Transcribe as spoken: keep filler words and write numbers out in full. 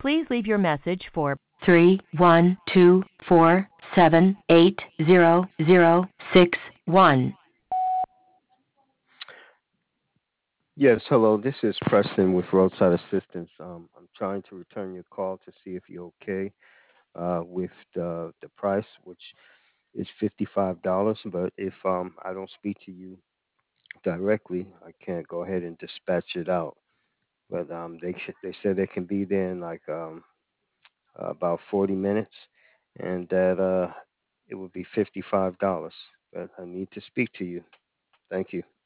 Please leave your message for three one two four seven eight zero zero six one. Yes, hello. This is Preston with Roadside Assistance. Um, I'm trying to return your call to see if you're okay uh, with the the price, which is fifty-five dollars. But if um, I don't speak to you directly, I can't go ahead and dispatch it out. But um, they sh- they said they can be there in like um, about forty minutes, and that uh, it would be fifty-five dollars. But I need to speak to you. Thank you.